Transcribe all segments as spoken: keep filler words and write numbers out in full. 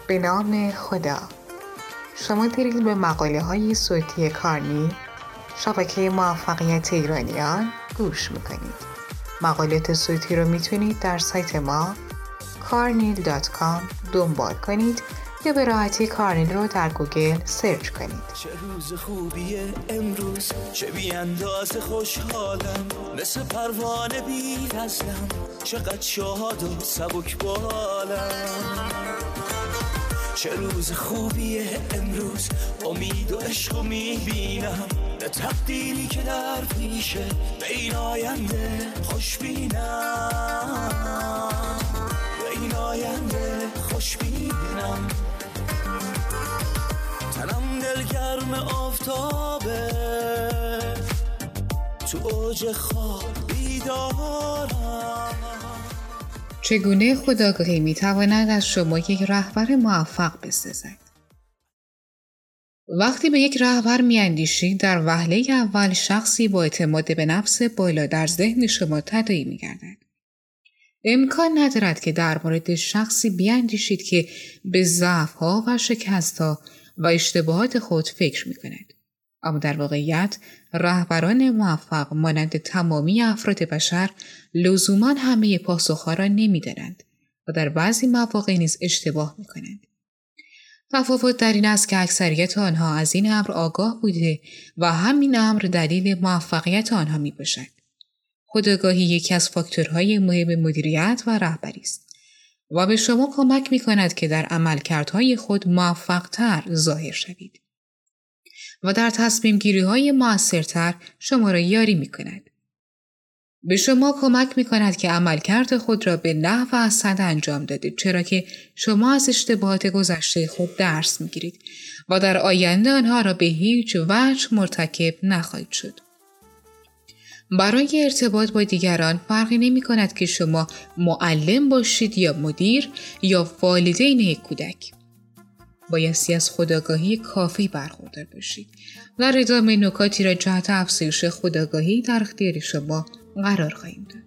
به نام خدا. شما دارید به مقاله های صوتی کارنیل، شبکه موفقیت ایرانیان گوش میکنید. مقالات صوتی رو میتونید در سایت ما کارنیل دات کام دنبال کنید یا به راحتی کارنیل رو در گوگل سرچ کنید. چه روز خوبیه امروز، چه بی اندازه خوشحالم، مثل پروانه بی نزلم، چقدر شاد و سبک بالم. چه روز خوبیه امروز، امید و عشق و میبینم، به تقدیری که در پیشه، به این آینده خوش بینم، به این آینده خوش بینم. تنم دلگرم آفتابه، تو اوج خواب بیدارم. چگونه خودآگاهی میتواند از شما یک رهبر موفق بسازد؟ وقتی به یک رهبر میاندیشید، در وهله اول شخصی با اعتماد به نفس بالا در ذهن شما تداعی میگردد. امکان ندارد که در مورد شخصی بیاندیشید که به ضعف‌ها و شکست‌ها و اشتباهات خود فکر می‌کند. اما در واقعیت رهبران موفق مانند تمامی افراد بشر لزوماً همه پاسخ‌ها را نمی‌دانند و در بعضی مواقع نیز اشتباه می‌کنند. تفاوت در این است که اکثریت آنها از این امر آگاه بوده و همین امر دلیل موفقیت آنها می‌باشد. خودآگاهی یکی از فاکتورهای مهم مدیریت و رهبری است و به شما کمک می‌کند که در عملکردهای خود موفق‌تر ظاهر شوید و در تصمیم گیری‌های مؤثرتر شما را یاری می‌کند. به شما کمک می‌کند که عملکرد خود را به نحو احسن انجام دهید، چرا که شما از اشتباهات گذشته خود درس می‌گیرید و در آینده آنها را به هیچ وجه مرتکب نخواهید شد. برای ارتباط با دیگران فرقی نمی کند که شما معلم باشید یا مدیر یا والدین یک کودک. بایستی از خودآگاهی کافی برخوردار باشید. در ادامه نکاتی را جهت افزایش خودآگاهی در اختیار شما قرار خواهیم داد.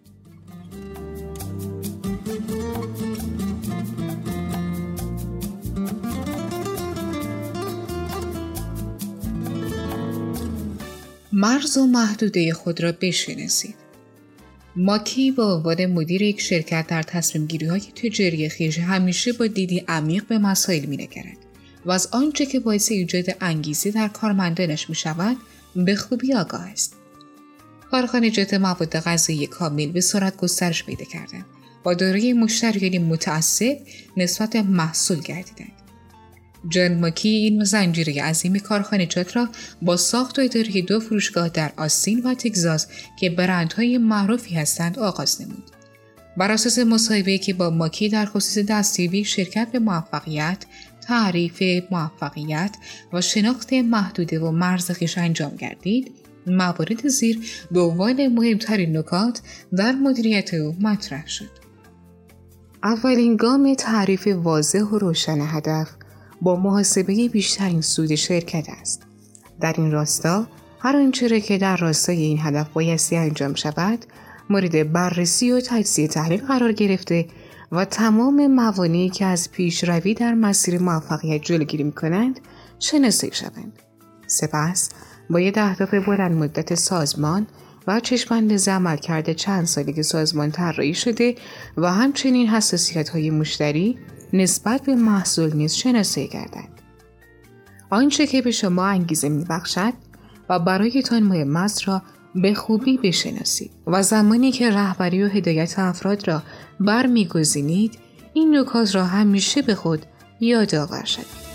مرز و محدوده خود را بشناسید. ماکی به عنوان مدیر یک شرکت در تصمیم گیری های تجاری خویش همیشه با دیدی عمیق به مسائل می نگرد و از آنچه که باعث ایجاد انگیزه در کارمندانش می شود به خوبی آگاه است. کارخانجات مواد غذایی کامل به سرعت گسترش پیدا کردند و دارای مشتریانی متعصب نسبت به محصول گردیدند. جان ماکی این زنجیره عظیم کارخانجات را با ساخت و اداره دو فروشگاه در آستین و تگزاس که برندهای معروفی هستند آغاز نمود. بر اساس مصاحبه‌ای که با ماکی در خصوص دستیابی شرکت به موفقیت، تعریف موفقیت و شناخت محدوده و مرز خویش انجام گردید، موارد زیر به عنوان مهمترین نکات در مدیریت او مطرح شد. اولین گام تعریف واضح و روشن هدف با محاسبه بیشترین سود شرکت است. در این راستا هر آنچه را که در راستای این هدف بایستی انجام شود مورد بررسی و تجزیه تحلیل قرار گرفته و تمام موانعی که از پیشروی در مسیر موفقیت جلوگیری می‌کنند شناسایی شوند. سپس باید اهداف بلند مدت سازمان و چشم‌انداز عملکرد چند ساله سازمان طراحی شده و همچنین حساسیت‌های مشتری نسبت به محصول نیز شناسایی گردد. آنچه که به شما انگیزه می‌بخشد و برایتان مهم است را به خوبی بشناسید و زمانی که رهبری و هدایت افراد را برمی‌گزینید این نکات را همیشه به خود یادآور شوید.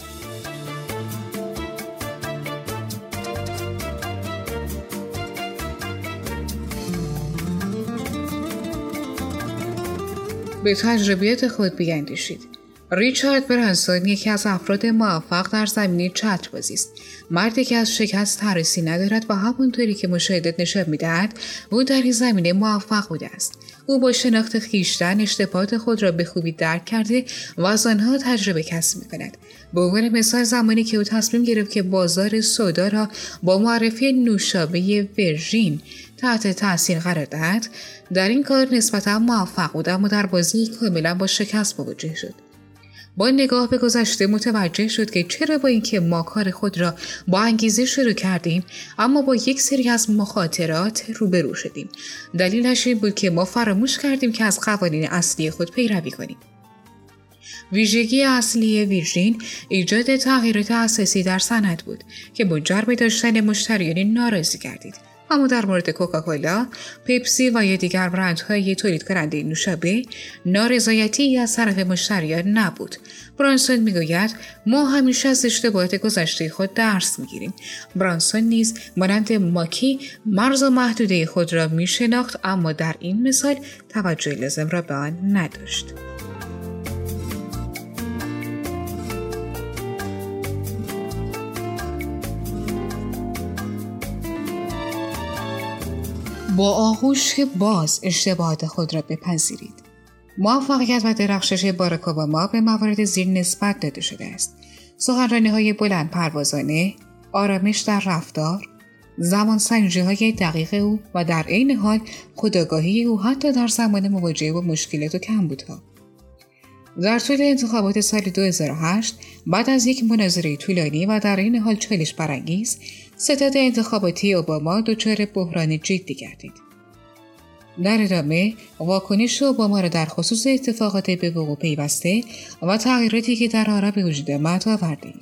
به تجربیات خود بیاندیشید. ریچارد برانسون یکی از افراد موفق در زمینه چتربازی است. مردی که از شکست ترسی ندارد و همونطوری که مشاهدات نشان می‌دهد او در این زمینه موفق بوده است. او با شناخت خویشتن اشتباهات خود را به خوبی درک کرده و از آنها تجربه کسب می‌کند. به عنوان مثال زمانی که او تصمیم گرفت که بازار سودا را با معرفی نوشابه ورژین تحت تاثیر قرار دهد، در این کار نسبتاً موفق بود اما در بازی کاملا با شکست مواجه شد. با نگاه به گذشته متوجه شد که چرا با اینکه ما کار خود را با انگیزه شروع کردیم اما با یک سری از مخاطرات روبرو شدیم. دلیلش این بود که ما فراموش کردیم که از قوانین اصلی خود پیروی کنیم. ویژگی اصلی ویرژین ایجاد تغییرات اساسی در صنعت بود که منجر به داشتن مشتریان ناراضی گردید. اما در مورد کوکاکولا، پپسی و یا دیگر برندهای تولید کننده نوشابه نارضایتی از طرف مشتریان نبود. برانسون میگوید ما همیشه از اشتباهات گذشته خود درس میگیریم. برانسون نیز مانند ماکی مرز و محدوده خود را میشناخت اما در این مثال توجه لازم را به آن نداشت. با آغوش باز اشتباهات خود را بپذیرید. موفقیت و درخشش باراک اوباما به موارد زیر نسبت داده شده است. سخنرانی‌های بلند پروازانه، آرامش در رفتار، زمان سنجی‌های دقیق او و در عین حال خودآگاهی او حتی در زمان مواجهه با مشکلات و کمبودها. در طول انتخابات سال دو هزار و هشت بعد از یک مناظره طولانی و در این حال چالش برانگیز، ستاد انتخاباتی اوباما دچار بحران جدی گردید. در ادامه واکنش اوباما را در خصوص اتفاقات به وقوع پیوسته و تغییراتی که در آن به وجود آمد آوردیم.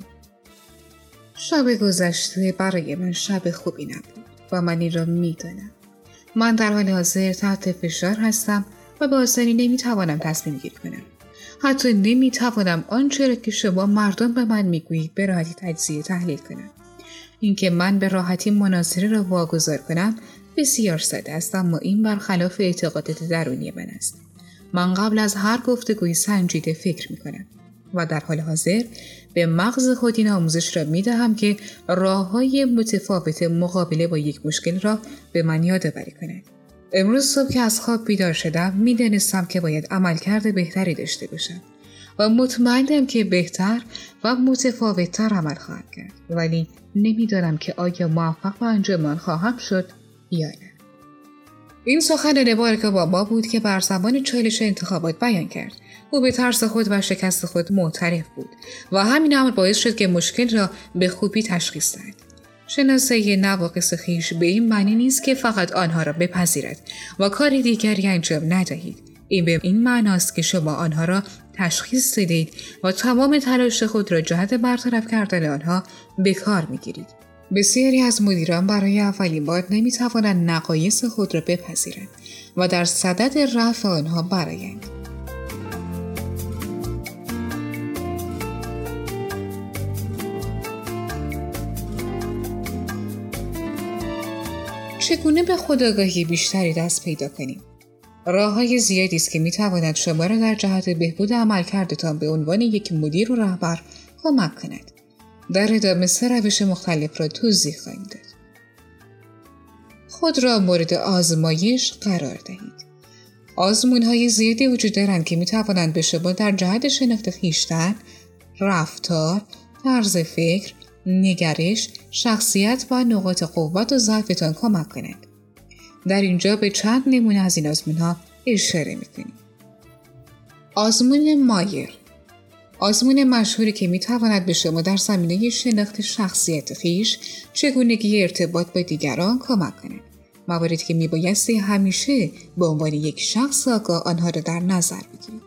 شب گذشته برای من شب خوبی نبود و من این را می‌دانم. من در حال حاضر تحت فشار هستم و به آسانی نمی‌توانم تصمیم گیری کنم. حتی نمی‌توانم آنچه را که شما مردم به من میگویید به راحتی تجزیه تحلیل کنم. اینکه من به راحتی مناظره را واگذار کنم بسیار ساده است، اما این برخلاف اعتقادات درونی من است. من قبل از هر گفتگوی سنجیده فکر می‌کنم و در حال حاضر به مغز خود این آموزش را می‌دهم که راه‌های متفاوت مقابله با یک مشکل را به من یادآوری کند. امروز صبح که از خواب بیدار شدم می‌دانستم که باید عملکرد بهتری داشته باشم و مطمئنم که بهتر و متفاوت‌تر عمل خواهم کرد، ولی نمی‌دانم که آیا موفق به انجام آن خواهم شد یا نه. این سخن باراک اوباما بود که بر زمان چالش انتخابات بیان کرد. او به ترس خود و شکست خود معترف بود و همین امر باعث شد که مشکل را به خوبی تشخیص دهد. شناسایی نواقص خویش به این معنی نیست که فقط آنها را بپذیرد و کار دیگری انجام ندهید. این به این معناست که شما آنها را تشخیص دهید و تمام تلاش خود را جهت برطرف کردن آنها به کار می‌گیرید. بسیاری از مدیران برای اولین بار نمی‌توانند نقایص خود را بپذیرند و در صدد رفع آنها برآیند. چگونه به خودآگاهی بیشتری دست پیدا کنیم؟ راه‌های زیادی است که می‌تواند شما را در جهت بهبود عملکردتان به عنوان یک مدیر و رهبر کمک کند. در ادامه سه روش مختلف را توضیح خواهیم داد. خود را مورد آزمایش قرار دهید. آزمون‌های زیادی وجود دارند که می‌توانند به شما در جهت شناخت خویشتن، رفتار، طرز فکر، نگرش، شخصیت و نقاط قوت و ضعفتان کمک کنند. در اینجا به چند نمونه از این آزمون‌ها اشاره می‌کنیم. آزمون مایر، آزمون مشهوری که می‌تواند به شما در زمینه شناخت شخصیت خویش، چگونگی ارتباط با دیگران کمک کند. مواردی که میبایستی همیشه به عنوان یک شخص آگاه آنها را در نظر بگیرید.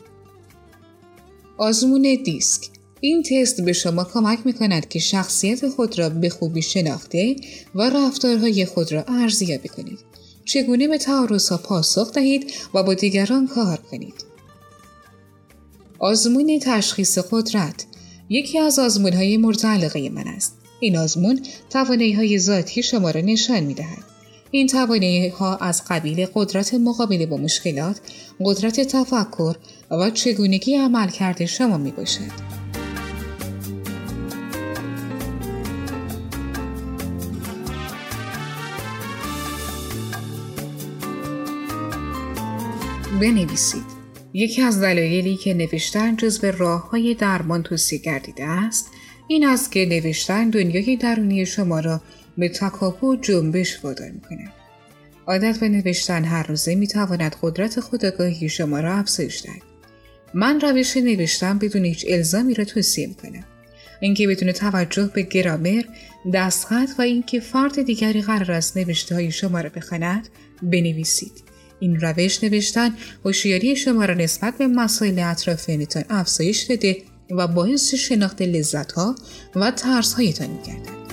آزمون دیسک، این تست به شما کمک می‌کند که شخصیت خود را به خوبی شناخته و رفتارهای خود را ارزیابی کنید. چگونه به تعارض‌ها پاسخ دهید و با دیگران کار کنید. آزمون تشخیص قدرت یکی از آزمون‌های مورد علاقه من است. این آزمون توانایی‌های ذاتی شما را نشان می‌دهد. این توانایی‌ها از قبیل قدرت مقابله با مشکلات، قدرت تفکر و چگونگی عملکرد شما می‌باشد. بنویسید. یکی از دلایلی که نوشتن جزو راه‌های درمان توصیه گردیده است، این است که نوشتن دنیای درونی شما را به تکاپو و جنبش وادار می‌کند. عادت به نوشتن هر روزه می‌تواند قدرت خودآگاهی شما را افزایش دهد. من روش نوشتن بدون هیچ الزامی را توصیه میکنم. اینکه بدون توجه به گرامر، دستخط و اینکه فرد دیگری قرار است نوشته های شما را بخواند، بنویسید. این روش نوشتن هوشیاری شما را نسبت به مسائل اطرافیانتان افزایش داده و باعث شناخت لذت‌ها و ترس‌هایتان می‌گردد.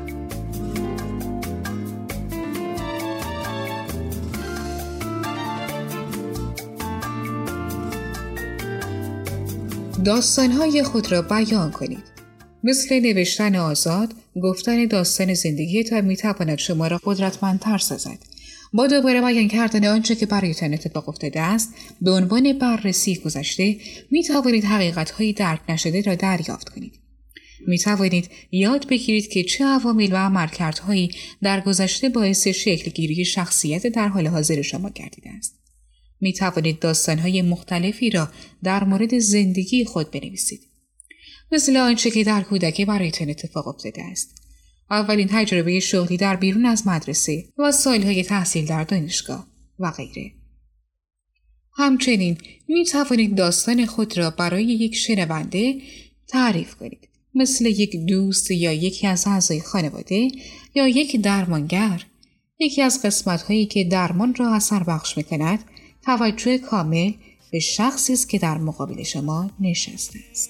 داستان‌های خود را بیان کنید. مثل نوشتن آزاد، گفتن داستان زندگیتان می‌تواند شما را قدرتمندتر سازد. با دوباره بیان کردن آنچه که برایتان اتفاق افتاده است، به عنوان بررسی گذشته، می‌توانید حقیقت‌های درک نشده را دریافت کنید. می‌توانید یاد بگیرید که چه عوامل و عملکردهایی در گذشته باعث شکل‌گیری شخصیت در حال حاضر شما گردیده است. می توانید داستان‌های مختلفی را در مورد زندگی خود بنویسید. مثل آنچه که در کودکی برایتان اتفاق افتاده است. اولین تجربه شغلی در بیرون از مدرسه و سالهای تحصیل در دانشگاه و غیره. همچنین می توانید داستان خود را برای یک شنونده تعریف کنید. مثل یک دوست یا یکی از اعضای خانواده یا یک درمانگر. یکی از قسمت‌هایی که درمان را اثر بخش می‌کند، توجه کامل به شخصی است که در مقابل شما نشسته است.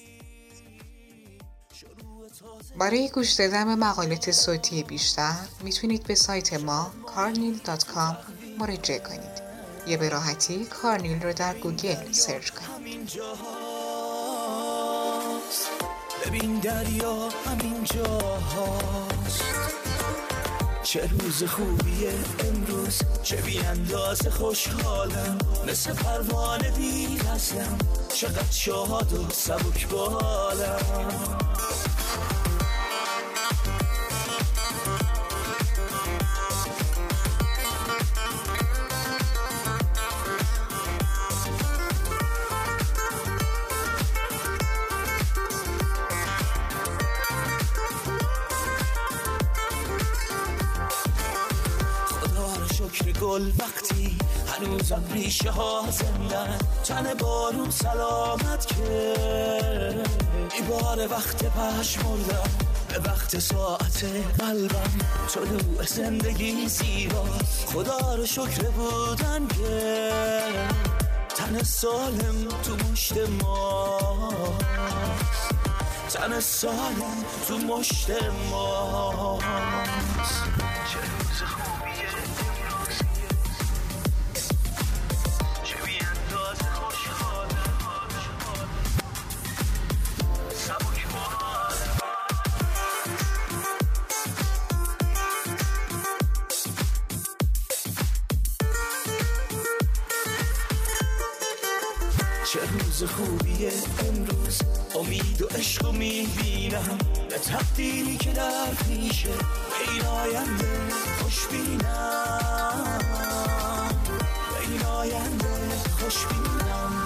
برای گوش دادن به مقالات صوتی بیشتر میتونید به سایت ما کارنیل دات کام مراجعه کنید یا به راحتی کارنیل رو در گوگل سرچ کنید. ببین دریا همین جاهاست، چه روز خوبیه امروز، چه بی اندازه خوشحالم، مثل پروانه بی وزنم، چقدر شاد و سبک بالم. گل وقتی هنوزم ریشه ها زندن، تن بارون سلامت که ای بار وقت پشمردم، به وقت ساعت قلبم طلوع زندگی زیباست. خدا رو شکر بودن که تن سالم تو مشت ماست، تن سالم تو مشت ماست. چه روز خوبیه چه روز خوبیه امروز، امید و عشق میبینم، به تقدیری که در پیشه، به این آینده خوش بینم، به این آینده خوش بینم.